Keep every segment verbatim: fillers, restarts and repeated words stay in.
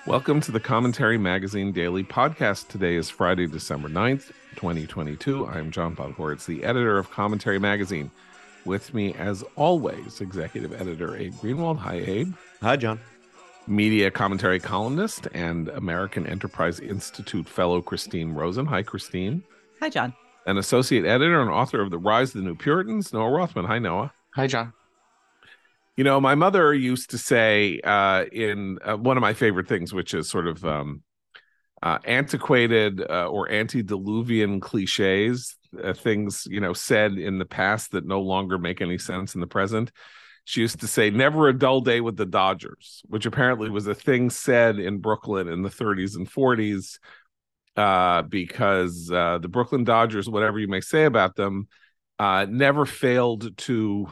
Welcome to the Commentary Magazine Daily Podcast. Today is Friday, December ninth, twenty twenty-two. I'm John Podhoretz, the editor of Commentary Magazine. With me, as always, executive editor Abe Greenwald. Hi, Abe. Hi, John. Media commentary columnist and American Enterprise Institute fellow Christine Rosen. Hi, Christine. Hi, John. An associate editor and author of The Rise of the New Puritans, Noah Rothman. Hi, Noah. Hi, John. You know, my mother used to say uh, in uh, one of my favorite things, which is sort of um, uh, antiquated uh, or antediluvian cliches, uh, things, you know, said in the past that no longer make any sense in the present. She used to say, never a dull day with the Dodgers, which apparently was a thing said in Brooklyn in the thirties and forties uh, because uh, the Brooklyn Dodgers, whatever you may say about them, uh, never failed to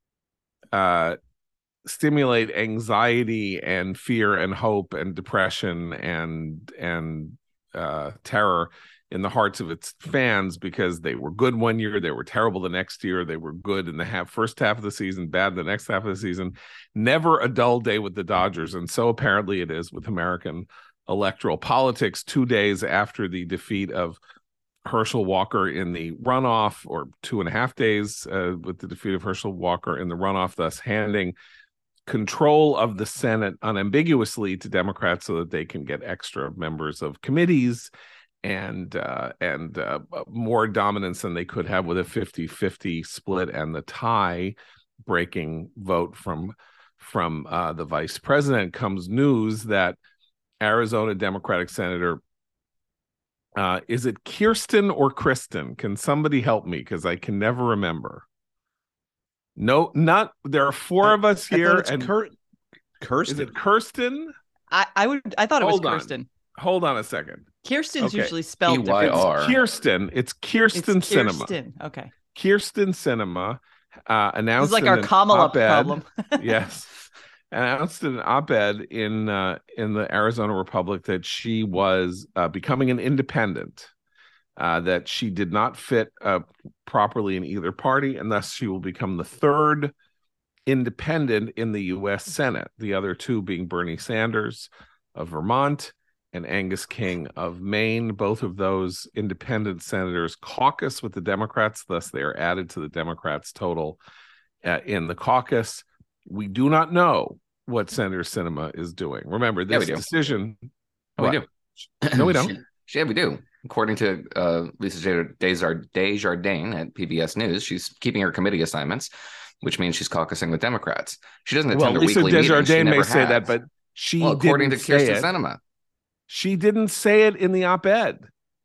uh, stimulate anxiety and fear and hope and depression and and uh, terror in the hearts of its fans, because they were good one year, they were terrible the next year, they were good in the half, first half of the season, bad the next half of the season. Never a dull day with the Dodgers. And so apparently it is with American electoral politics. Two days after the defeat of Herschel Walker in the runoff, or two and a half days uh, with the defeat of Herschel Walker in the runoff, thus handing control of the Senate unambiguously to Democrats so that they can get extra members of committees and uh, and uh, more dominance than they could have with a fifty-fifty split and the tie breaking vote from from uh, the vice president, comes news that Arizona Democratic Senator, uh, is it Kirsten or Kristen? Can somebody help me? Because I can never remember. No, not there are four of us here, and Kir- Kirsten. Is it Kirsten? I, I would I thought it Hold was on. Kirsten. Hold on a second. Kirsten's Okay. usually spelled E Y different. R. It's Kirsten. It's Kirsten It's Cinema. Kirsten. Okay. Kirsten Cinema uh, This announced is like in our an Kamala op-ed, problem. yes, announced in an op-ed in uh, in the Arizona Republic that she was uh, becoming an independent. Uh, that she did not fit uh, properly in either party, and thus she will become the third independent in the U S Senate, the other two being Bernie Sanders of Vermont and Angus King of Maine. Both of those independent senators caucus with the Democrats, thus they are added to the Democrats' total uh, in the caucus. We do not know what Senator Sinema is doing. Remember, this Yeah, we do. decision... Oh, we What? do. No, we don't. Yeah, we do. According to uh, Lisa Desjardins Desjardins at P B S News, she's keeping her committee assignments, which means she's caucusing with Democrats. She doesn't attend Well, their Lisa weekly meetings. She Desjardins may never say has. that, but she well, according to didn't say Kirsten it. Sinema, She didn't say it in the op-ed.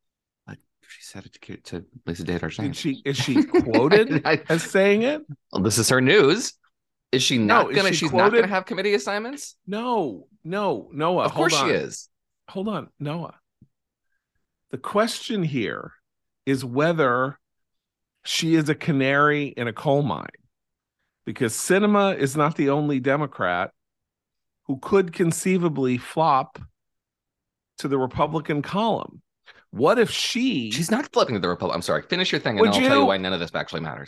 she said it to, to Lisa Desjardins. Did she? Is she quoted I- as saying it? well, this is her news. Is she No, not is gonna? she She's not quoted? gonna have committee assignments. No, no, Noah. Of hold course on. she is. Hold on, Noah. The question here is whether she is a canary in a coal mine, because Sinema is not the only Democrat who could conceivably flop to the Republican column. What if she... She's not flipping to the Republic. I'm sorry. Finish your thing, and Would I'll you? tell you why none of this actually matters.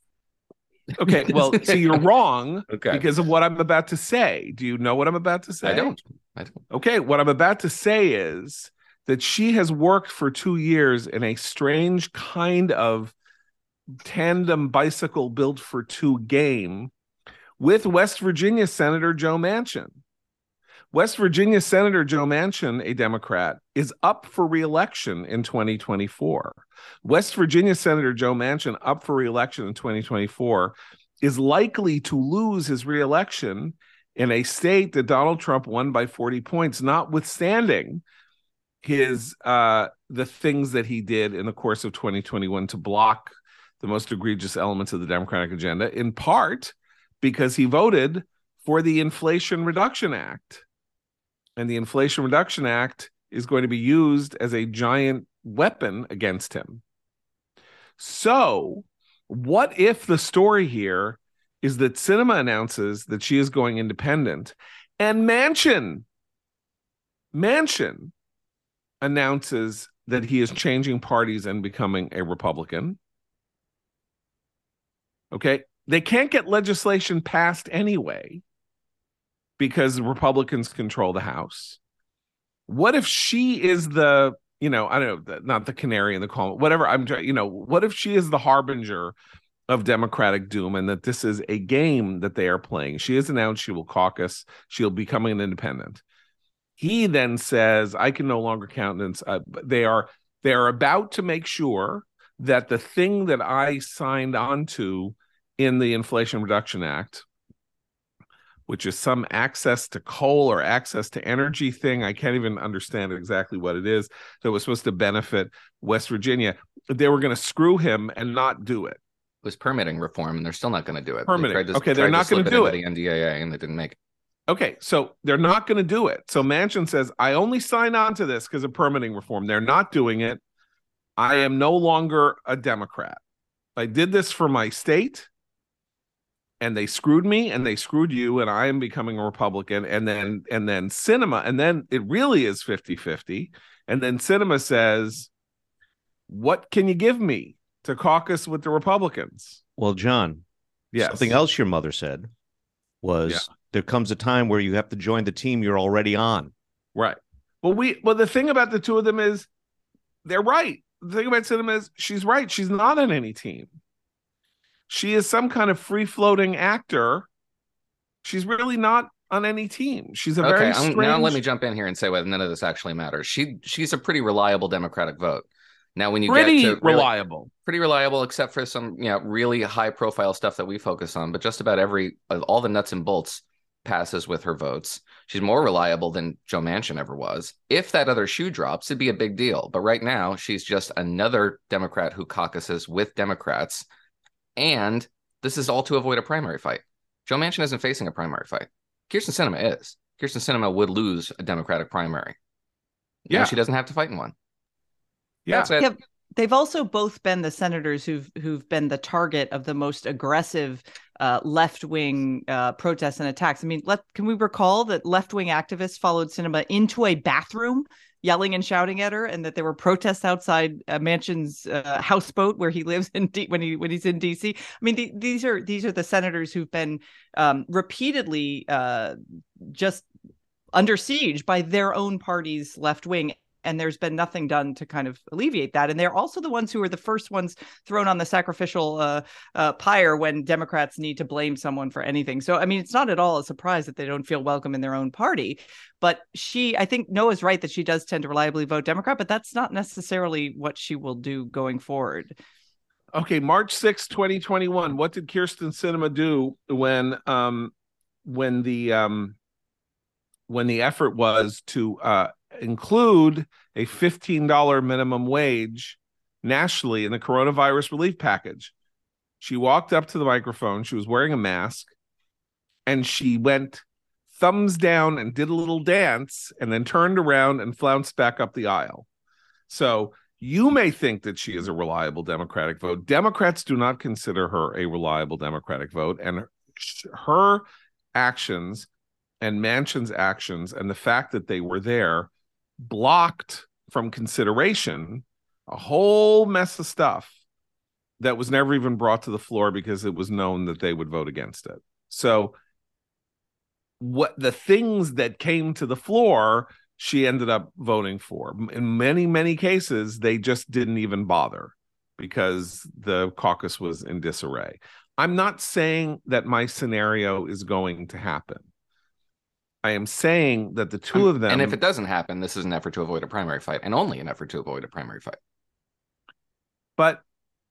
Okay, well, so you're wrong Okay. because of what I'm about to say. Do you know what I'm about to say? I don't. I don't. Okay, what I'm about to say is that she has worked for two years in a strange kind of tandem bicycle built for two game with West Virginia Senator Joe Manchin. West Virginia Senator Joe Manchin, a Democrat, is up for re-election in twenty twenty-four. West Virginia Senator Joe Manchin, up for re-election in twenty twenty-four, is likely to lose his re-election in a state that Donald Trump won by forty points, notwithstanding his uh, the things that he did in the course of twenty twenty-one to block the most egregious elements of the Democratic agenda, in part because he voted for the Inflation Reduction Act. And the Inflation Reduction Act is going to be used as a giant weapon against him. So, what if the story here is that Sinema announces that she is going independent, and Manchin, Manchin announces that he is changing parties and becoming a Republican? Okay, they can't get legislation passed anyway, because the Republicans control the House. What if she is the, you know, I don't know, not the canary in the coal, whatever. I'm, you know, what if she is the harbinger of Democratic doom and that this is a game that they are playing? She has announced she will caucus. She'll be becoming an independent. He then says, I can no longer countenance. Uh, they are they are about to make sure that the thing that I signed onto in the Inflation Reduction Act, which is some access to coal or access to energy thing, I can't even understand exactly what it is, that was supposed to benefit West Virginia, they were going to screw him and not do it. It was permitting reform, and they're still not going to do it. Permitting. They tried to, okay, they're not going to do it. The N D A A, and they didn't make it. Okay, so they're not going to do it. So Manchin says, I only signed on to this because of permitting reform. They're not doing it. I am no longer a Democrat. I did this for my state, and they screwed me, and they screwed you, and I am becoming a Republican. And then and then Sinema, and then it really is fifty-fifty. And then Sinema says, what can you give me to caucus with the Republicans? Well, John, yes. Something else your mother said was yeah. there comes a time where you have to join the team you're already on. Right. Well, we well, the thing about the two of them is they're right. The thing about Sinema is she's right. She's not on any team. She is some kind of free-floating actor. She's really not on any team. She's a okay, very strange... Now let me jump in here and say whether none of this actually matters. She She's a pretty reliable Democratic vote. Now, when you pretty get to really, reliable, pretty reliable, except for some, you know, really high profile stuff that we focus on, but just about every, all the nuts and bolts passes with her votes. She's more reliable than Joe Manchin ever was. If that other shoe drops, it'd be a big deal. But right now, she's just another Democrat who caucuses with Democrats. And this is all to avoid a primary fight. Joe Manchin isn't facing a primary fight. Kyrsten Sinema is. Kyrsten Sinema would lose a Democratic primary. Yeah. Now she doesn't have to fight in one. Yeah. That's it. Yeah, they've also both been the senators who've who've been the target of the most aggressive uh, left-wing uh, protests and attacks. I mean, let can we recall that left-wing activists followed Sinema into a bathroom, yelling and shouting at her, and that there were protests outside uh, Manchin's uh, houseboat where he lives in D- when he when he's in D C. I mean, the, these are these are the senators who've been um, repeatedly uh, just under siege by their own party's left wing. And there's been nothing done to kind of alleviate that. And they're also the ones who are the first ones thrown on the sacrificial uh, uh, pyre when Democrats need to blame someone for anything. So, I mean, it's not at all a surprise that they don't feel welcome in their own party. But she, I think Noah's right that she does tend to reliably vote Democrat, but that's not necessarily what she will do going forward. Okay, March sixth, twenty twenty-one. What did Kyrsten Sinema do when um, when the um, when the effort was to uh, include a fifteen dollars minimum wage nationally in the coronavirus relief package? She walked up to the microphone. She was wearing a mask, and she went thumbs down and did a little dance and then turned around and flounced back up the aisle. So you may think that she is a reliable Democratic vote. Democrats do not consider her a reliable Democratic vote, and her actions and Manchin's actions and the fact that they were there blocked from consideration a whole mess of stuff that was never even brought to the floor because it was known that they would vote against it. So what the things that came to the floor, she ended up voting for. In many, many cases, they just didn't even bother because the caucus was in disarray. I'm not saying that my scenario is going to happen. I am saying that the two um, of them... And if it doesn't happen, this is an effort to avoid a primary fight, and only an effort to avoid a primary fight. But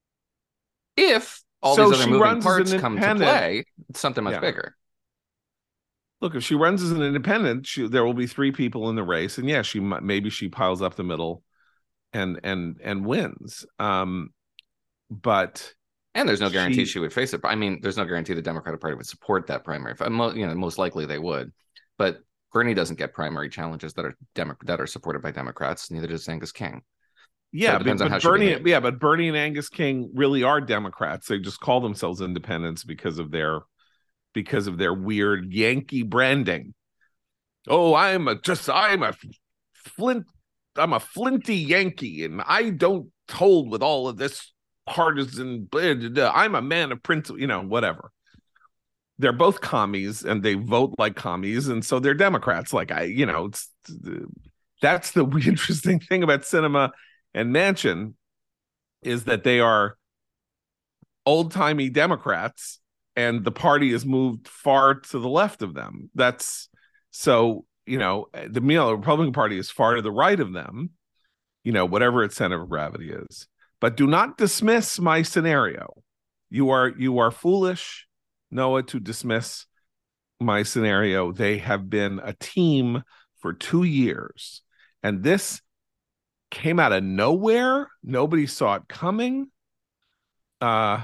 if all so these other moving parts an come to play, it's something much yeah. bigger. Look, if she runs as an independent, she, there will be three people in the race, and yeah, she maybe she piles up the middle, and and and wins. Um, but and there's no guarantee she, she would face it. I mean, there's no guarantee the Democratic Party would support that primary. You know, most likely they would, but Bernie doesn't get primary challenges that are Demo- that are supported by Democrats. Neither does Angus King. Yeah, so but, but Bernie, yeah, but Bernie and Angus King really are Democrats. They just call themselves independents because of their. because of their weird Yankee branding. Oh, I'm a just I'm a flint I'm a flinty Yankee, and I don't hold with all of this partisan blah, blah, blah. I'm a man of principle, you know, whatever. They're both commies and they vote like commies, and so they're Democrats. Like I, you know, it's that's the interesting thing about Sinema and Manchin, is that they are old-timey Democrats and the party has moved far to the left of them. That's so, you know, the, you know, the Republican Party is far to the right of them, you know, whatever its center of gravity is. But do not dismiss my scenario. You are you are foolish, Noah, to dismiss my scenario. They have been a team for two years, and this came out of nowhere. Nobody saw it coming. Uh,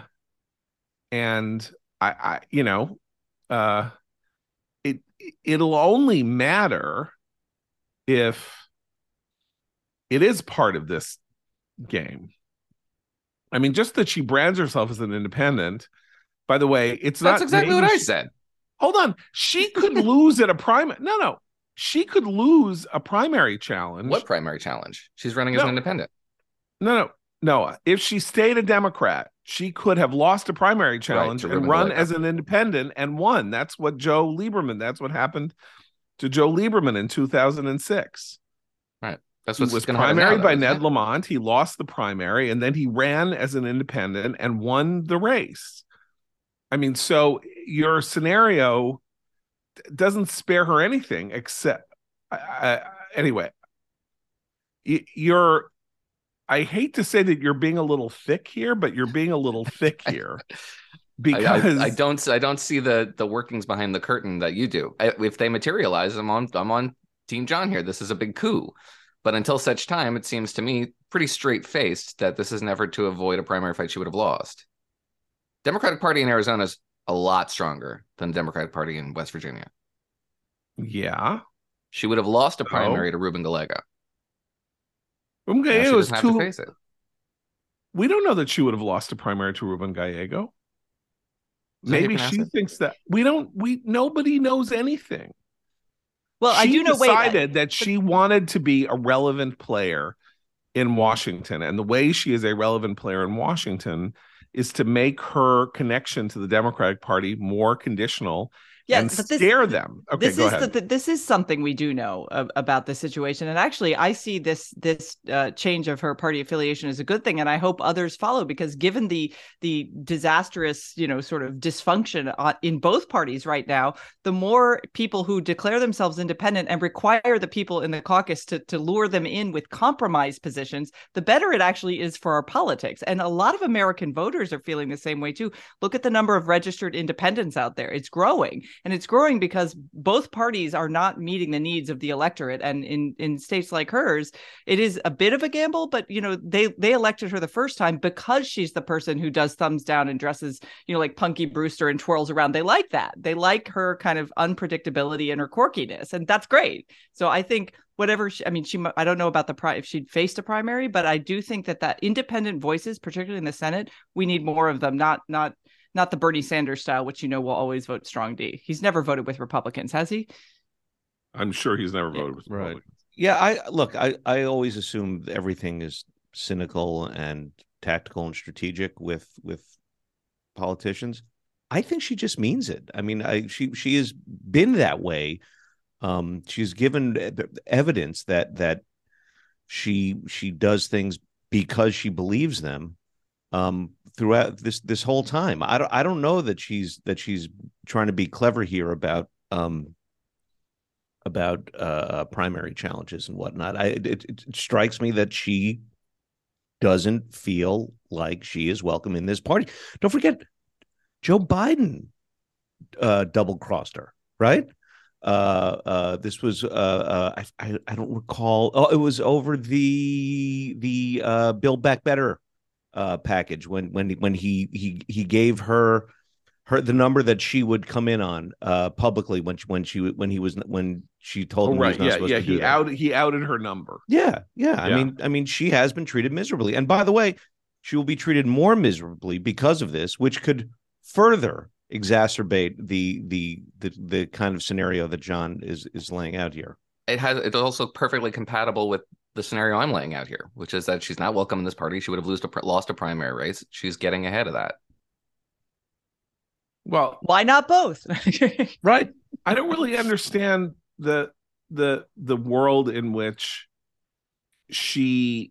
and I, I you know, uh, it it'll only matter if it is part of this game. I mean, just that she brands herself as an independent. By the way, it's That's not exactly what I she, said. Hold on. She could lose at a primary. No, no. She could lose a primary challenge. What primary challenge? She's running as No. an independent. No, no. No. If she stayed a Democrat, she could have lost a primary challenge Right, and Ruben run Gallego. as an independent and won. That's what Joe Lieberman, that's what happened to Joe Lieberman in two thousand six. Right. That's He what's was going to happen now, primaried though, by isn't Ned it? Lamont. He lost the primary, and then he ran as an independent and won the race. I mean, so your scenario doesn't spare her anything except, I, I, anyway, y- you're, I hate to say that you're being a little thick here, but you're being a little thick here because I, I, I don't I don't see the the workings behind the curtain that you do. I, if they materialize, I'm on I'm on Team John here. This is a big coup. But until such time, it seems to me pretty straight-faced that this is an effort to avoid a primary fight she would have lost. Democratic Party in Arizona is a lot stronger than the Democratic Party in West Virginia. yeah, She would have lost a primary Oh. to Ruben Gallego. Ruben Now she Gallego is doesn't have to too. face it. We don't know that she would have lost a primary to Ruben Gallego. Is that how you Maybe pronounce she it? thinks that we don't. We nobody knows anything. Well, I she do know. Wait, I- decided that she wanted to be a relevant player in Washington, and the way she is a relevant player in Washington is to make her connection to the Democratic Party more conditional Yeah, and but this- scare them. Okay, this go is ahead. the, this is something we do know uh, about the situation, and actually, I see this this uh, change of her party affiliation as a good thing, and I hope others follow, because given the the disastrous, you know, sort of dysfunction uh, in both parties right now, the more people who declare themselves independent and require the people in the caucus to to lure them in with compromise positions, the better it actually is for our politics. And a lot of American voters are feeling the same way too. Look at the number of registered independents out there; it's growing. And it's growing because both parties are not meeting the needs of the electorate. And in, in states like hers, it is a bit of a gamble, but, you know, they, they elected her the first time because she's the person who does thumbs down and dresses, you know, like Punky Brewster and twirls around. They like that. They like her kind of unpredictability and her quirkiness. And that's great. So I think whatever, she, I mean, she, I don't know about the, pri- if she'd faced a primary, but I do think that that independent voices, particularly in the Senate, we need more of them, not, not, Not the Bernie Sanders style, which, you know, will always vote strong D. He's never voted with Republicans, has he? I'm sure he's never Yeah, voted with right. Republicans. Yeah, I look, I, I always assume everything is cynical and tactical and strategic with with politicians. I think she just means it. I mean, I she she has been that way. Um, she's given evidence that that she she does things because she believes them. Um, throughout this this whole time, I don't I don't know that she's that she's trying to be clever here about um about uh primary challenges and whatnot. I it, it strikes me that she doesn't feel like she is welcome in this party. Don't forget, Joe Biden uh double crossed her, right? Uh, uh, this was uh, uh, I, I I don't recall. Oh, it was over the the uh, Build Back Better uh, package when when when he he he gave her her the number that she would come in on uh, publicly when she, when she when he was when she told Oh, him he was right. not Yeah, supposed yeah. to do He that. out he outed her number. Yeah, yeah. I Yeah. mean, I mean, she has been treated miserably, and by the way, she will be treated more miserably because of this, which could further exacerbate the the the the kind of scenario that John is is laying out here. It has it's also perfectly compatible with the scenario I'm laying out here, which is that she's not welcome in this party. She would have lost a, lost a primary race. She's getting ahead of that. Well, Why not both? Right. I don't really understand the the the world in which she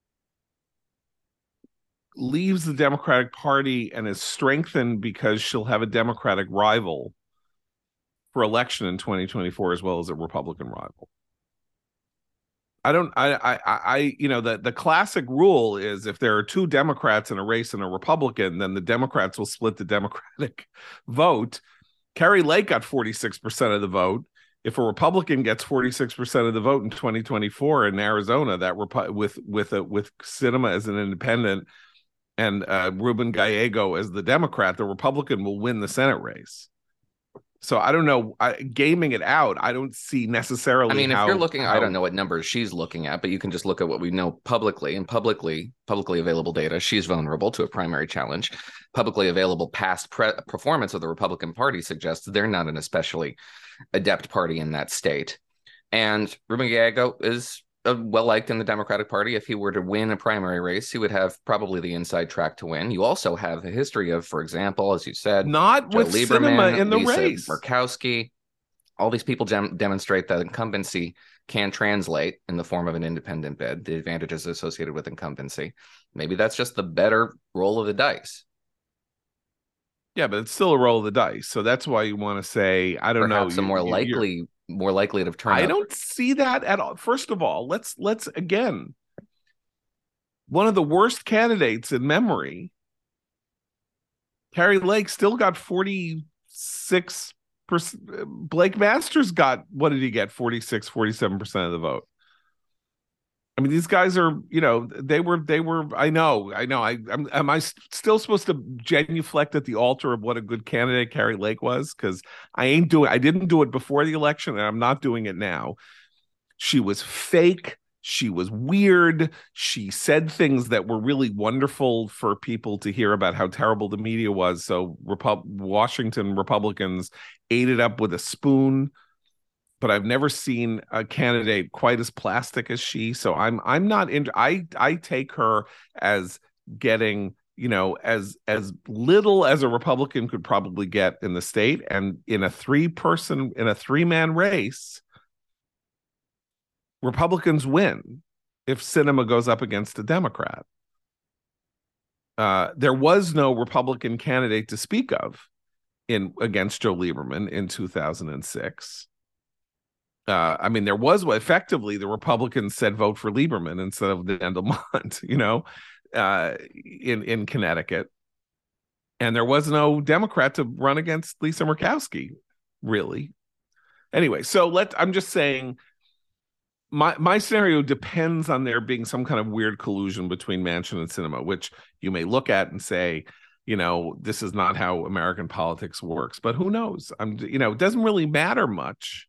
leaves the Democratic Party and is strengthened because she'll have a Democratic rival for election in twenty twenty-four as well as a Republican rival. I don't, I, I, I, you know, the, the classic rule is if there are two Democrats in a race and a Republican, then the Democrats will split the Democratic vote. Kari Lake got forty-six percent of the vote. If a Republican gets forty-six percent of the vote in twenty twenty-four in Arizona, that Repu- with with a, with Sinema as an independent and uh, Ruben Gallego as the Democrat, the Republican will win the Senate race. So I don't know, I, gaming it out, I don't see necessarily. I mean, how, if you're looking, how... I don't know what numbers she's looking at, but you can just look at what we know publicly and publicly, publicly available data. She's vulnerable to a primary challenge. Publicly available past pre- performance of the Republican Party suggests they're not an especially adept party in that state. And Ruben Gallego is uh, well liked in the Democratic Party. If he were to win a primary race, he would have probably the inside track to win. You also have a history of, for example, as you said, not Joe with Lieberman, Sinema in the Lisa race. Murkowski. All these people dem- demonstrate that incumbency can translate in the form of an independent bid, the advantages associated with incumbency. Maybe that's just the better roll of the dice. Yeah, but it's still a roll of the dice. So that's why you want to say, I don't Perhaps know. a more you, likely, more likely to turn I out. don't see that at all. First of all, let's let's again, one of the worst candidates in memory, Kari Lake still got forty-six percent. Blake Masters got, what did he get? forty-six, forty-seven percent of the vote. I mean, these guys are, you know, they were, they were, I know, I know. I am, am I still supposed to genuflect at the altar of what a good candidate Kari Lake was? Because I ain't doing, I didn't do it before the election and I'm not doing it now. She was fake. She was weird. She said things that were really wonderful for people to hear about how terrible the media was. So Repu- Washington Republicans ate it up with a spoon. But I've never seen a candidate quite as plastic as she. So I'm I'm not in. I I take her as getting, you know, as as little as a Republican could probably get in the state, and in a three person in a three man race, Republicans win if Sinema goes up against a Democrat. Uh, there was no Republican candidate to speak of in against Joe Lieberman in two thousand six. Uh, I mean, there was effectively the Republicans said vote for Lieberman instead of Dendelmont, you know, uh, in in Connecticut, and there was no Democrat to run against Lisa Murkowski, really. Anyway, so let I'm just saying, my my scenario depends on there being some kind of weird collusion between Manchin and Sinema, which you may look at and say, you know, this is not how American politics works, but who knows? I'm, you know, it doesn't really matter much.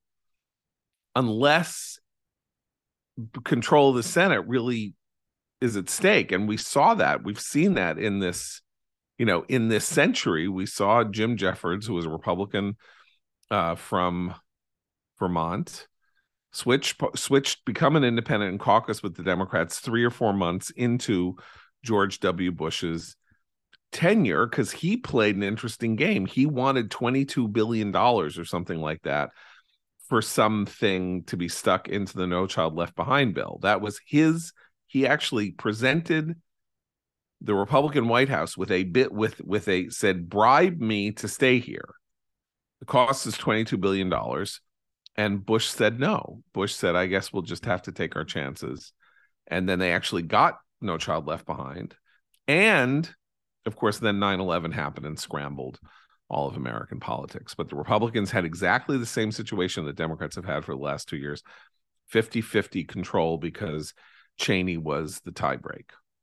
Unless control of the Senate really is at stake. And we saw that. We've seen that in this, you know, in this century. We saw Jim Jeffords, who was a Republican uh, from Vermont, switch, switched, become an independent and caucus with the Democrats three or four months into George W. Bush's tenure, because he played an interesting game. He wanted twenty-two billion dollars or something like that for something to be stuck into the No Child Left Behind bill. That was his, he actually presented the Republican White House with a bit, with, with a, said, bribe me to stay here. The cost is twenty-two billion dollars. And Bush said no. Bush said, I guess we'll just have to take our chances. And then they actually got No Child Left Behind. And of course, then nine eleven happened and scrambled all of American politics. But the Republicans had exactly the same situation that Democrats have had for the last two years, fifty-fifty control because Cheney was the tiebreak.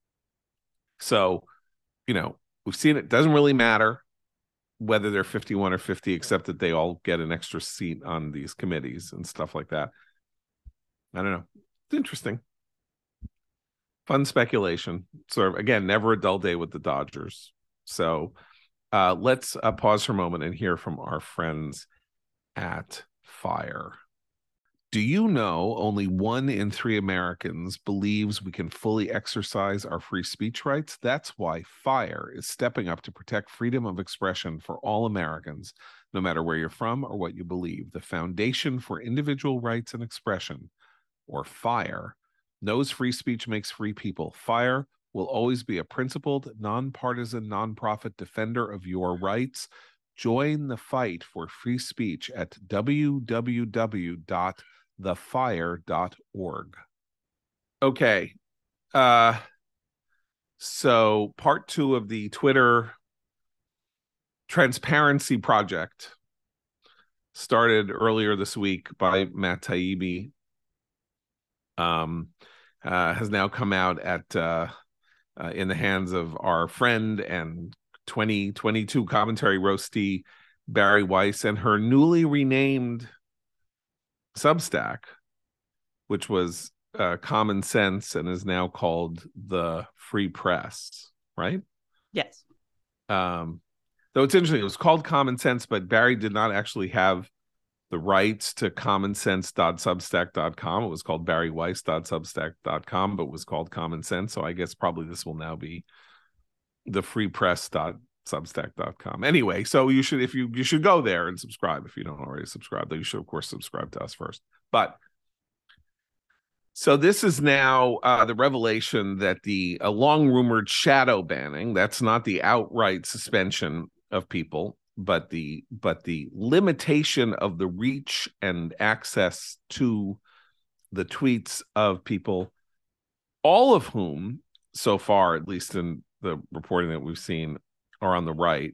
So, you know, we've seen it. Doesn't really matter whether they're fifty-one or fifty, except that they all get an extra seat on these committees and stuff like that. I don't know. It's interesting. Fun speculation. Sort of, again, never a dull day with the Dodgers. So, Uh, let's uh, pause for a moment and hear from our friends at Fire. Do you know only one in three Americans believes we can fully exercise our free speech rights? That's why FIRE is stepping up to protect freedom of expression for all Americans, no matter where you're from or what you believe. The Foundation for Individual Rights and Expression, or FIRE, knows free speech makes free people. FIRE will always be a principled, nonpartisan, nonprofit defender of your rights. Join the fight for free speech at w w w dot the fire dot org. Okay. Uh, so part two of the Twitter transparency project started earlier this week by Matt Taibbi. Um, uh, has now come out at uh, uh, in the hands of our friend and twenty twenty-two commentary roastee Bari Weiss and her newly renamed Substack, which was uh, Common Sense and is now called the Free Press, right? Yes. Um, though it's interesting, it was called Common Sense, but Bari did not actually have the rights to common sense dot substack dot com. It was called bari weiss dot substack dot com, but was called Common Sense. So I guess probably this will now be the free press dot substack dot com. Anyway, so you should, if you you should go there and subscribe if you don't already subscribe. Though you should, of course, subscribe to us first. But so this is now uh, the revelation that the a long rumored shadow banning, that's not the outright suspension of people, but the but the limitation of the reach and access to the tweets of people, all of whom so far, at least in the reporting that we've seen, are on the right,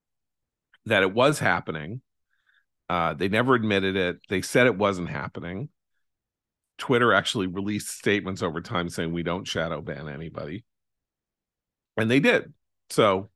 that it was happening. Uh, they never admitted it. They said it wasn't happening. Twitter actually released statements over time saying we don't shadow ban anybody. And they did. So,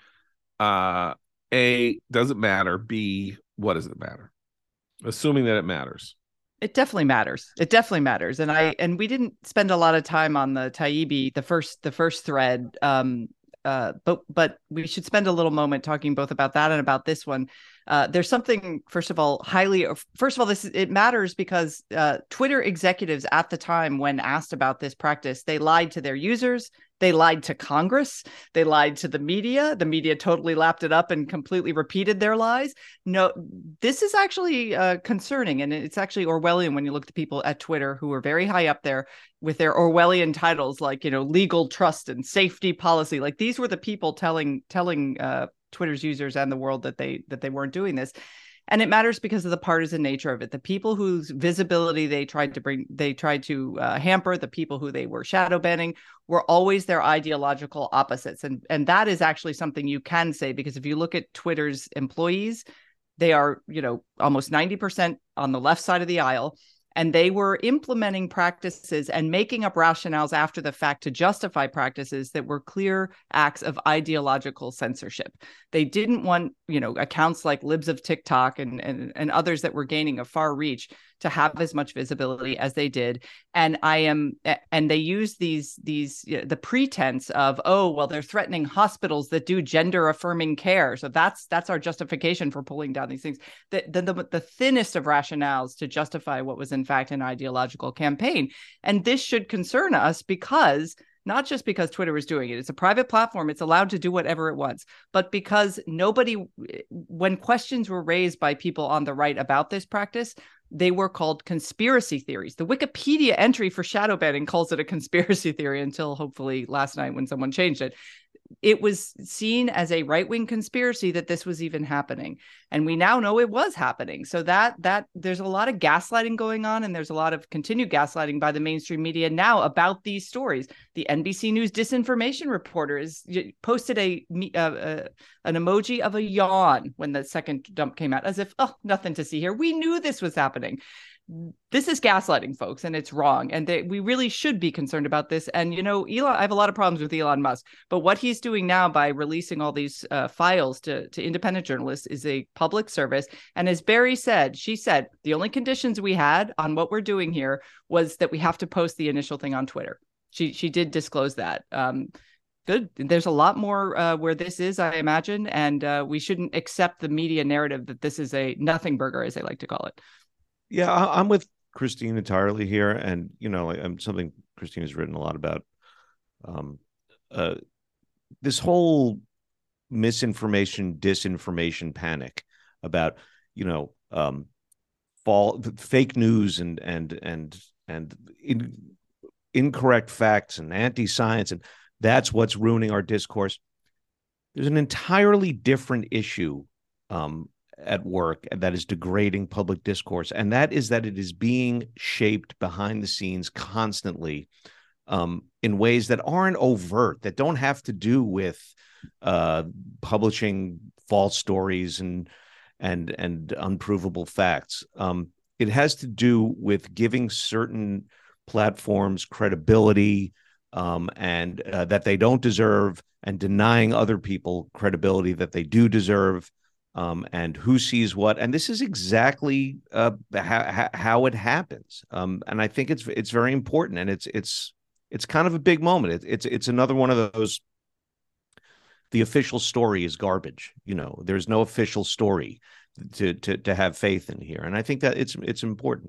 uh, A, does it matter? B, what does it matter? Assuming that it matters. It definitely matters. It definitely matters. And I and we didn't spend a lot of time on the Taibbi, the first the first thread. Um, uh, but but we should spend a little moment talking both about that and about this one. Uh, there's something, first of all, highly. First of all, this it matters because uh, Twitter executives at the time, when asked about this practice, they lied to their users. They lied to Congress. They lied to the media. The media totally lapped it up and completely repeated their lies. No, this is actually uh, concerning. And it's actually Orwellian when you look at the people at Twitter who are very high up there with their Orwellian titles like, you know, legal trust and safety policy. Like these were the people telling telling uh, Twitter's users and the world that they that they weren't doing this. And it matters because of the partisan nature of it. The people whose visibility they tried to bring, they tried to uh, hamper, the people who they were shadow banning were always their ideological opposites. And, and that is actually something you can say, because if you look at Twitter's employees, they are, you know, almost ninety percent on the left side of the aisle. And they were implementing practices and making up rationales after the fact to justify practices that were clear acts of ideological censorship. They didn't want, you know, accounts like Libs of TikTok and, and, and others that were gaining a far reach to have as much visibility as they did. And I am, and they use these, these, you know, the pretense of, oh, well, they're threatening hospitals that do gender affirming care. So that's, that's our justification for pulling down these things. The, the, the, the thinnest of rationales to justify what was in fact an ideological campaign. And this should concern us because not just because Twitter is doing it, it's a private platform, it's allowed to do whatever it wants, but because nobody, when questions were raised by people on the right about this practice, they were called conspiracy theories. The Wikipedia entry for shadow banning calls it a conspiracy theory until hopefully last night when someone changed it. It was seen as a right-wing conspiracy that this was even happening. And we now know it was happening. So that that there's a lot of gaslighting going on, and there's a lot of continued gaslighting by the mainstream media now about these stories. The N B C News disinformation reporter is posted a, a, a an emoji of a yawn when the second dump came out, as if, oh, nothing to see here. We knew this was happening. This is gaslighting, folks, and it's wrong. And they, we really should be concerned about this. And, you know, Elon, I have a lot of problems with Elon Musk, but what he's doing now by releasing all these uh, files to, to independent journalists is a public service. And as Bari said, she said, the only conditions we had on what we're doing here was that we have to post the initial thing on Twitter. She, she did disclose that. Um, Good. There's a lot more uh, where this is, I imagine, and uh, we shouldn't accept the media narrative that this is a nothing burger, as they like to call it. Yeah, I'm with Christine entirely here, and you know, I'm something Christine has written a lot about. Um, uh, this whole misinformation, disinformation panic about, you know, um, fall fake news and and and and in, incorrect facts and anti-science, and that's what's ruining our discourse. There's an entirely different issue um, at work that is degrading public discourse, and that is that it is being shaped behind the scenes constantly um, in ways that aren't overt, that don't have to do with uh, publishing false stories and and and unprovable facts. Um, it has to do with giving certain platforms credibility um, and uh, that they don't deserve, and denying other people credibility that they do deserve, um, and who sees what. And this is exactly uh, how, how it happens. Um, and I think it's it's very important, and it's it's it's kind of a big moment. It, it's it's another one of those. The official story is garbage. You know, there's no official story to to to have faith in here, and I think that it's it's important.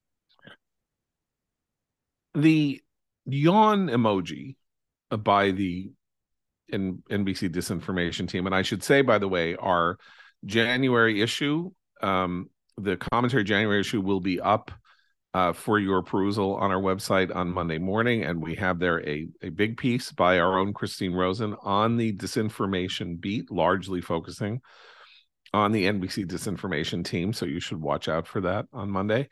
The yawn emoji by the N B C disinformation team, and I should say, by the way, our January issue, um, the commentary January issue, will be up uh, for your perusal on our website on Monday morning, and we have there a a big piece by our own Christine Rosen on the disinformation beat, largely focusing on the N B C disinformation team. So you should watch out for that on Monday.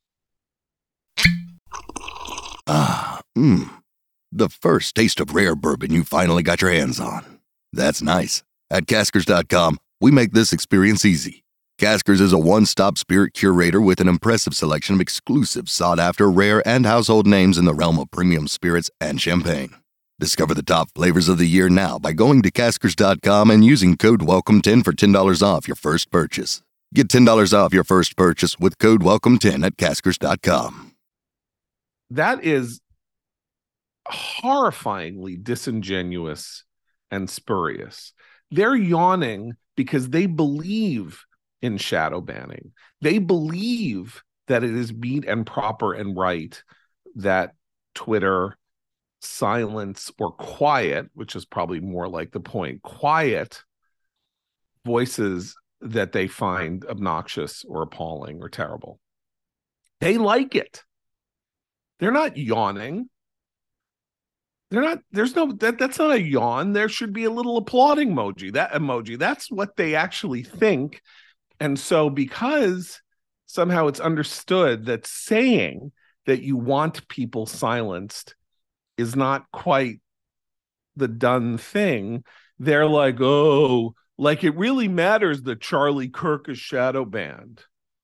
Ah, mmm. The first taste of rare bourbon you finally got your hands on. That's nice. At Caskers dot com, we make this experience easy. Caskers is a one-stop spirit curator with an impressive selection of exclusive, sought-after, rare, and household names in the realm of premium spirits and champagne. Discover the top flavors of the year now by going to Caskers dot com and using code welcome ten for ten dollars off your first purchase. Get ten dollars off your first purchase with code welcome ten at Caskers dot com. That is horrifyingly disingenuous and spurious. They're yawning because they believe in shadow banning. They believe that it is meet and proper and right that Twitter silence or quiet, which is probably more like the point, quiet voices that they find obnoxious or appalling or terrible. They like it. They're not yawning. They're not, there's no, that that's not a yawn. There should be a little applauding emoji, that emoji. That's what they actually think. And so because somehow it's understood that saying that you want people silenced is not quite the done thing, they're like, oh, like it really matters that Charlie Kirk is shadow banned.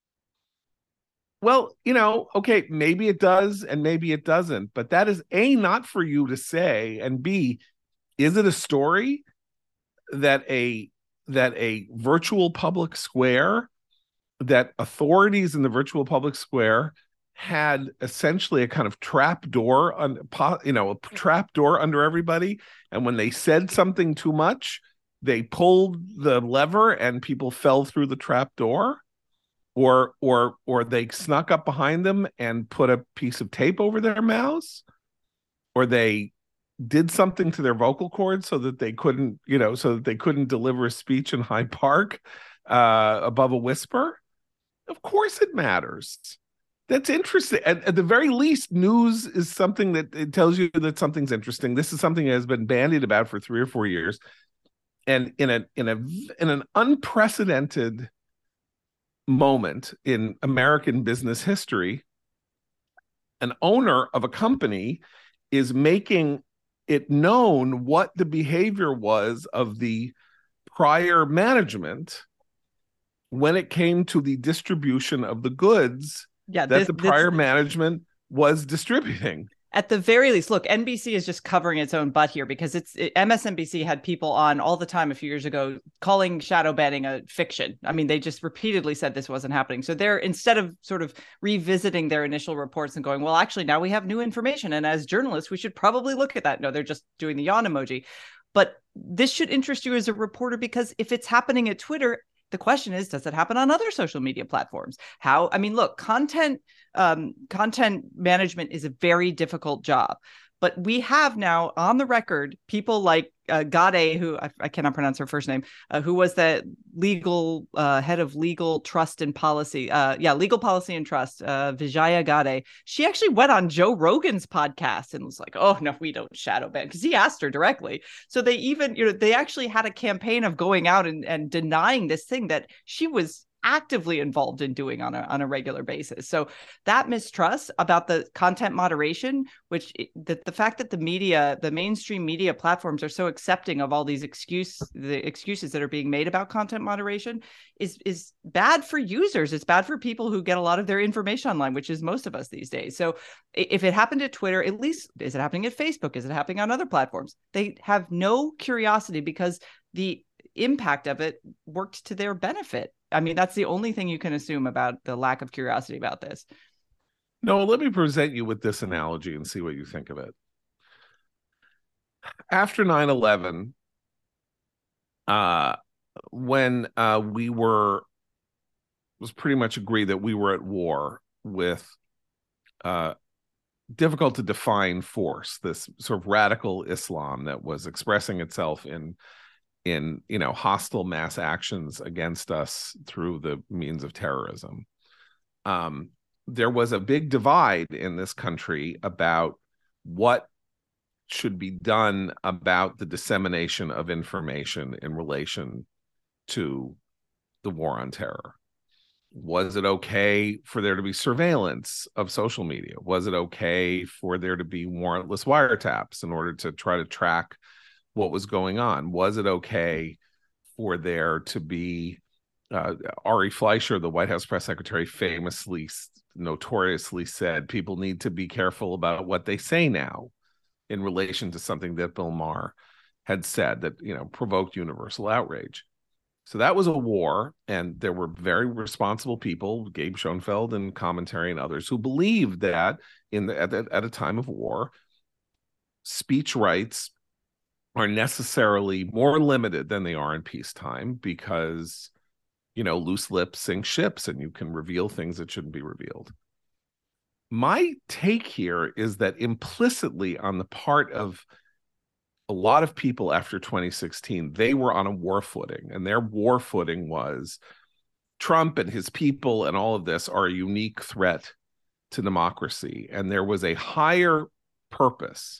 Well, you know, okay, maybe it does and maybe it doesn't, but that is A, not for you to say, and B, is it a story that a that a virtual public square, that authorities in the virtual public square had essentially a kind of trap door, on, you know, a trap door under everybody, and when they said something too much, they pulled the lever and people fell through the trap door? Or or or they snuck up behind them and put a piece of tape over their mouths, or they did something to their vocal cords so that they couldn't, you know, so that they couldn't deliver a speech in Hyde Park uh, above a whisper. Of course, it matters. That's interesting. At, at the very least, news is something that it tells you that something's interesting. This is something that has been bandied about for three or four years, and in a in a in an unprecedented moment in American business history, an owner of a company is making it known what the behavior was of the prior management when it came to the distribution of the goods yeah, that this, the prior this... management was distributing. At the very least, look, N B C is just covering its own butt here, because it's it, M S N B C had people on all the time a few years ago calling shadow banning a fiction. I mean, they just repeatedly said this wasn't happening. So they're, instead of sort of revisiting their initial reports and going, well, actually, now we have new information, and as journalists, we should probably look at that. No, they're just doing the yawn emoji. But this should interest you as a reporter, because if it's happening at Twitter, The question is, does it happen on other social media platforms? How, I mean, look, content, um, content management is a very difficult job. But we have now on the record people like uh, Gade, who I, I cannot pronounce her first name, uh, who was the legal uh, head of legal trust and policy. Uh, yeah, legal policy and trust, uh, Vijaya Gade. She actually went on Joe Rogan's podcast and was like, oh, no, we don't shadow ban, because he asked her directly. So they even, you know, they actually had a campaign of going out and, and denying this thing that she was actively involved in doing on a on a regular basis. So that mistrust about the content moderation, which that the fact that the media, the mainstream media platforms are so accepting of all these excuse the excuses that are being made about content moderation is is bad for users. It's bad for people who get a lot of their information online, which is most of us these days. So if it happened at Twitter, at least is it happening at Facebook? Is it happening on other platforms? They have no curiosity because the impact of it worked to their benefit. I mean, that's the only thing you can assume about the lack of curiosity about this. No, let me present you with this analogy and see what you think of it. After nine eleven, uh, when uh, we were, it was pretty much agreed that we were at war with uh, difficult to define force, this sort of radical Islam that was expressing itself in in, you know, hostile mass actions against us through the means of terrorism. Um, there was a big divide in this country about what should be done about the dissemination of information in relation to the war on terror. Was it okay for there to be surveillance of social media? Was it okay for there to be warrantless wiretaps in order to try to track what was going on? Was it okay for there to be uh, Ari Fleischer, the White House press secretary, famously, notoriously said, people need to be careful about what they say now in relation to something that Bill Maher had said that, you know, provoked universal outrage. So that was a war, and there were very responsible people, Gabe Schoenfeld and Commentary and others, who believed that in the, at, the, at a time of war, speech rights are necessarily more limited than they are in peacetime because, you know, loose lips sink ships and you can reveal things that shouldn't be revealed. My take here is that implicitly on the part of a lot of people after twenty sixteen, they were on a war footing, and their war footing was Trump and his people and all of this are a unique threat to democracy. And there was a higher purpose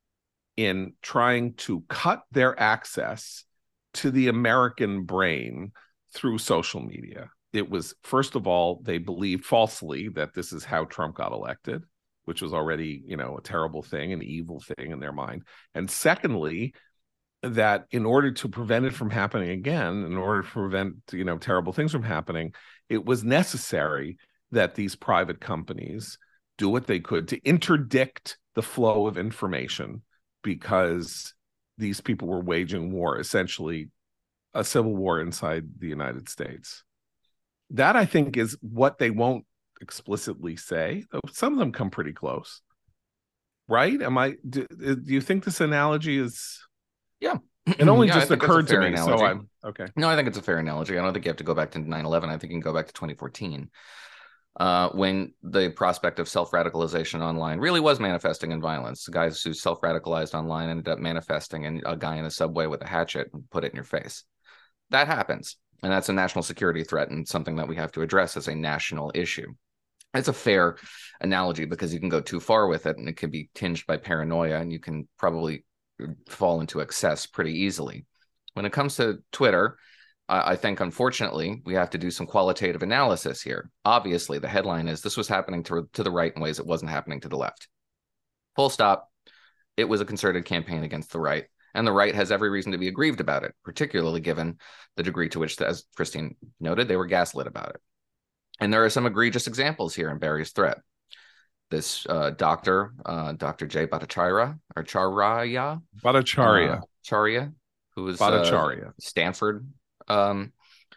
in trying to cut their access to the American brain through social media. It was, first of all, they believed falsely that this is how Trump got elected, which was already, you know, a terrible thing, an evil thing in their mind. And secondly, that in order to prevent it from happening again, in order to prevent, you know, terrible things from happening, it was necessary that these private companies do what they could to interdict the flow of information, because these people were waging war, essentially a civil war inside the United States. That, I think, is what they won't explicitly say. Some of them come pretty close, right? Am I? Do, do you think this analogy is? Yeah, it only yeah, just occurred to me. Analogy. So I'm okay. No, I think it's a fair analogy. I don't think you have to go back to nine eleven. I think you can go back to twenty fourteen. Uh, when the prospect of self-radicalization online really was manifesting in violence. The guys who self-radicalized online ended up manifesting in a guy in a subway with a hatchet and put it in your face. That happens. And that's a national security threat and something that we have to address as a national issue. It's a fair analogy because you can go too far with it and it can be tinged by paranoia, and you can probably fall into excess pretty easily. When it comes to Twitter, I think, unfortunately, we have to do some qualitative analysis here. Obviously, the headline is this was happening to, to the right in ways it wasn't happening to the left. Full stop. It was a concerted campaign against the right, and the right has every reason to be aggrieved about it, particularly given the degree to which, as Christine noted, they were gaslit about it. And there are some egregious examples here in Barry's threat. This uh, doctor, uh, Doctor Jay Bhattacharya, or Charya? Bhattacharya. Uh, Charya, who was Bhattacharya. Uh, Stanford um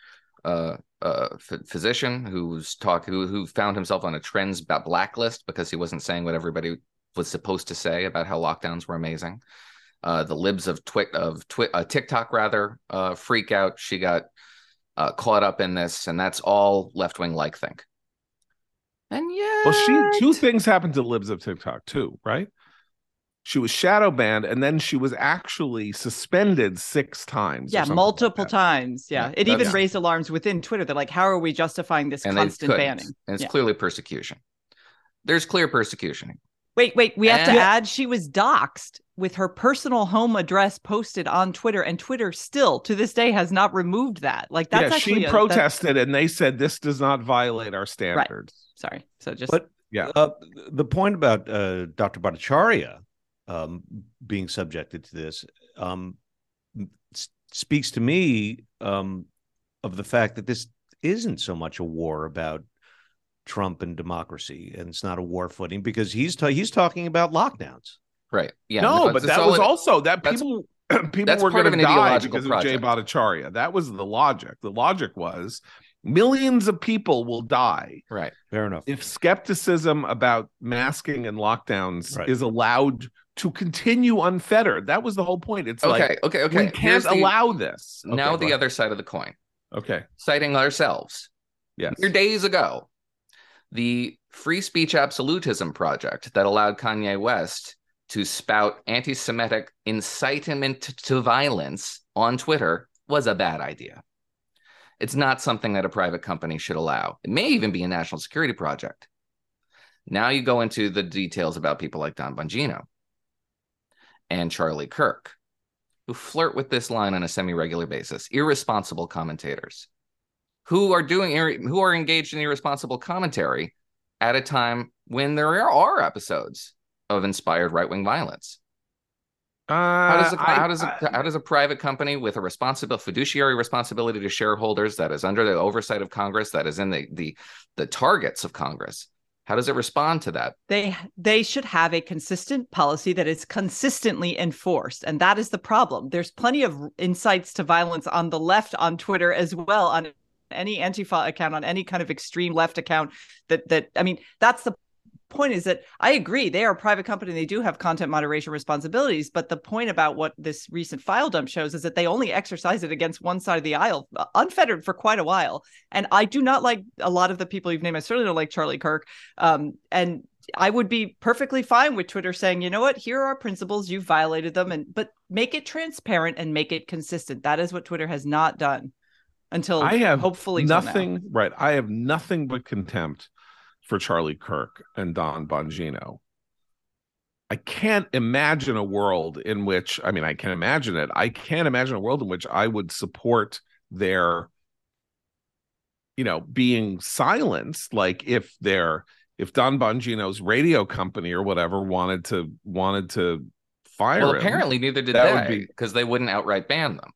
uh uh f- physician who's talk who who found himself on a trends blacklist because he wasn't saying what everybody was supposed to say about how lockdowns were amazing. Uh the libs of twit of twit uh, TikTok rather uh freak out. She got uh, caught up in this, and that's all left-wing like think. And yeah, well, she two things happened to libs of TikTok too, right? She was shadow banned, and then she was actually suspended six times. Yeah, multiple like times. Yeah, yeah it even raised alarms within Twitter. They're like, "How are we justifying this and constant banning?" And it's yeah. clearly persecution. There's clear persecution. Wait, wait. We have and... to add she was doxxed with her personal home address posted on Twitter, and Twitter still to this day has not removed that. Like that's yeah, actually she a, protested, and they said this does not violate our standards. Right. Sorry. So just but yeah, uh, the point about uh, Doctor Bhattacharya um, being subjected to this um, s- speaks to me um, of the fact that this isn't so much a war about Trump and democracy, and it's not a war footing because he's ta- he's talking about lockdowns. Right. Yeah. No, no but that was also that that's, people people that's were going to die because project. of Jay Bhattacharya. That was the logic. The logic was millions of people will die. Right. Fair enough. If skepticism about masking and lockdowns right. is allowed to continue unfettered, that was the whole point. It's okay, like okay, okay. We can't the, allow this. Now okay, the other side of the coin. Okay. Citing ourselves. Yes. Mere days ago, the Free Speech Absolutism Project that allowed Kanye West to spout anti-Semitic incitement to violence on Twitter was a bad idea. It's not something that a private company should allow. It may even be a national security project. Now you go into the details about people like Don Bongino and Charlie Kirk, who flirt with this line on a semi-regular basis. Irresponsible commentators who are doing who are engaged in irresponsible commentary at a time when there are episodes of inspired right-wing violence. Uh, how does a, I, how does a, I, how does a private company with a responsible fiduciary responsibility to shareholders that is under the oversight of Congress, that is in the the the targets of Congress, how does it respond to that? They they should have a consistent policy that is consistently enforced, and that is the problem. There's plenty of incites to violence on the left on Twitter as well, on any Antifa account, on any kind of extreme left account. That that I mean, that's the point, is that I agree they are a private company, they do have content moderation responsibilities, but the point about what this recent file dump shows is that they only exercise it against one side of the aisle unfettered for quite a while. And I do not like a lot of the people you've named. I certainly don't like Charlie Kirk, um and I would be perfectly fine with Twitter saying, you know what, here are our principles, you've violated them, and but make it transparent and make it consistent. That is what Twitter has not done until I have hopefully nothing right I have nothing but contempt for Charlie Kirk and Don Bongino. I can't imagine a world in which, I mean, I can imagine it. I can't imagine a world in which I would support their, you know, being silenced. Like if they're, if Don Bongino's radio company or whatever wanted to, wanted to fire well, him. Apparently neither did that they, because be... they wouldn't outright ban them.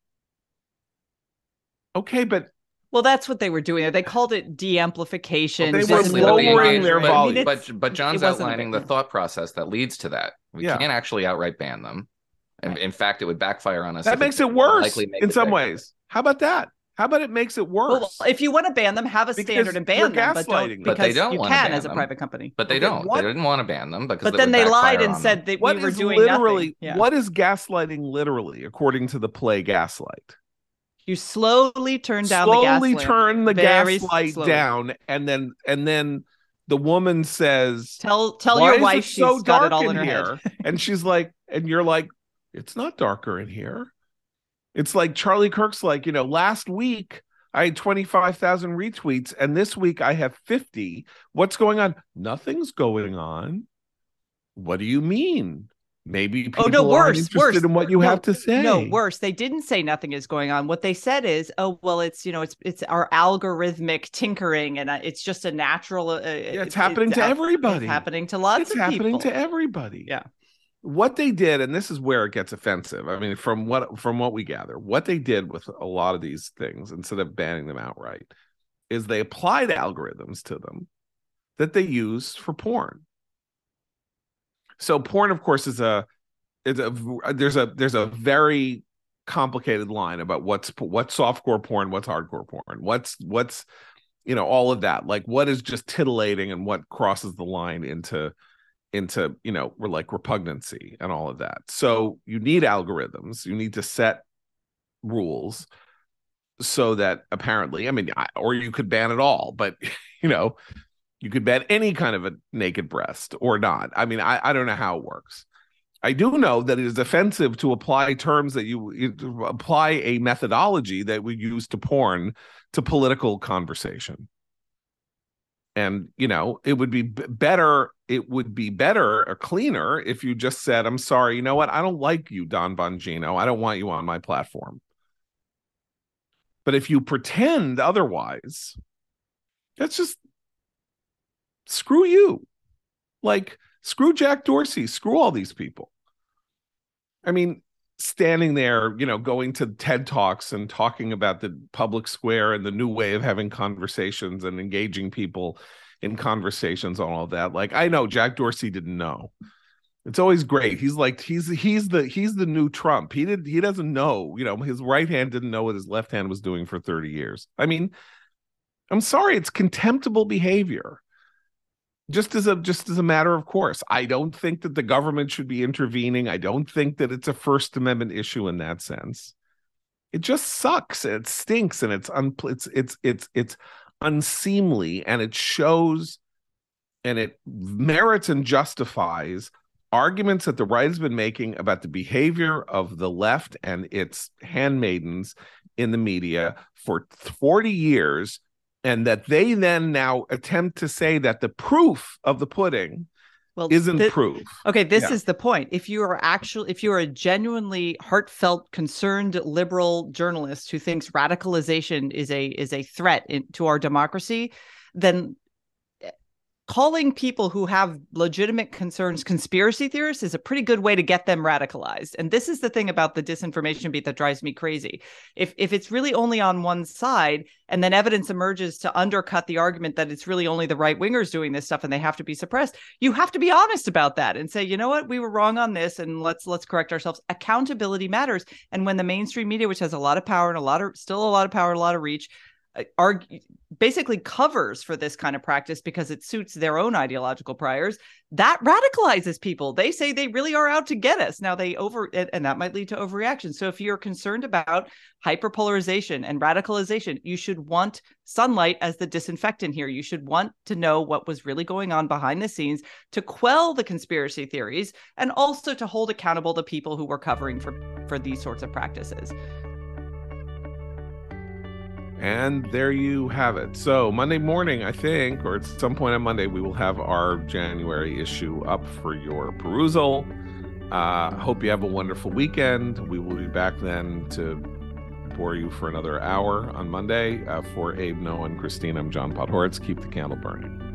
Okay, but well, that's what they were doing. They called it de-amplification. Well, they were lowering their volume. But, but John's outlining the thought process that leads to that. We yeah. can't actually outright ban them. And right. in fact, it would backfire on us. That makes it, it worse in some ways. How about that? How about it makes it worse? Well, if you want to ban them, have a because standard and ban them. But, don't, but they don't you want can to ban as a them. private company. But they okay, don't. What? They didn't want to ban them because. But then they lied and said that what we were is doing literally, nothing. Yeah. What is gaslighting literally, according to the play Gaslight? You slowly turn down slowly the gas lamp. turn the Very gaslight slowly. down, and then and then the woman says, "Tell tell Why your is wife it she's so got dark it all in, in her here." head." And she's like, and you're like, "It's not darker in here." It's like Charlie Kirk's like, you know, last week I had twenty-five thousand retweets, and this week I have fifty. What's going on? Nothing's going on. What do you mean? Maybe people oh, no, worse, aren't interested worse. in what you no, have to say. No, worse. They didn't say nothing is going on. What they said is, oh, well, it's, you know, it's it's our algorithmic tinkering, and uh, it's just a natural. Uh, yeah, it's, it's happening it's, to uh, everybody. It's happening to lots it's of happening people. It's happening to everybody. Yeah. What they did, and this is where it gets offensive. I mean, from what from what we gather, what they did with a lot of these things, instead of banning them outright, is they applied algorithms to them that they use for porn. So porn, of course, is a is a there's a there's a very complicated line about what's what's softcore porn, what's hardcore porn, what's what's you know all of that. Like what is just titillating and what crosses the line into into you know we're like repugnancy and all of that. So you need algorithms, you need to set rules so that apparently, I mean, I, or you could ban it all, but you know, you could ban any kind of a naked breast or not. I mean, I, I don't know how it works. I do know that it is offensive to apply terms that you, you apply a methodology that we use to porn to political conversation. And, you know, it would be b- better, it would be better or cleaner if you just said, I'm sorry, you know what? I don't like you, Don Bongino. I don't want you on my platform. But if you pretend otherwise, that's just screw you. Like, screw Jack Dorsey, screw all these people. I mean, standing there, you know, going to TED Talks and talking about the public square and the new way of having conversations and engaging people in conversations on all that. Like, I know Jack Dorsey didn't know. It's always great. He's like, he's he's the he's the new Trump. He did he doesn't know, you know, his right hand didn't know what his left hand was doing for thirty years. I mean, I'm sorry, it's contemptible behavior. Just as a just as a matter of course, I don't think that the government should be intervening. I don't think that it's a First Amendment issue in that sense. It just sucks. It stinks, and it's un, it's it's it's it's unseemly, and it shows, and it merits and justifies arguments that the right has been making about the behavior of the left and its handmaidens in the media for forty years. And that they then now attempt to say that the proof of the pudding well, isn't th- proof. Okay, this yeah. is the point. If you are actually, if you are a genuinely heartfelt, concerned liberal journalist who thinks radicalization is a is a threat in, to our democracy, then calling people who have legitimate concerns conspiracy theorists is a pretty good way to get them radicalized. And this is the thing about the disinformation beat that drives me crazy. If if it's really only on one side, and then evidence emerges to undercut the argument that it's really only the right wingers doing this stuff and they have to be suppressed, you have to be honest about that and say, you know what, we were wrong on this, and let's let's correct ourselves. Accountability matters. And when the mainstream media, which has a lot of power and a lot of still a lot of power, a lot of reach, are basically covers for this kind of practice because it suits their own ideological priors, that radicalizes people. They say they really are out to get us. Now they over, and that might lead to overreaction. So if you're concerned about hyperpolarization and radicalization, you should want sunlight as the disinfectant here. You should want to know what was really going on behind the scenes to quell the conspiracy theories and also to hold accountable the people who were covering for, for these sorts of practices. And there you have it. So Monday morning, I think, or at some point on Monday, we will have our January issue up for your perusal. Uh, hope you have a wonderful weekend. We will be back then to bore you for another hour on Monday. Uh, for Abe, Noah, and Christine, I'm John Podhoretz. Keep the candle burning.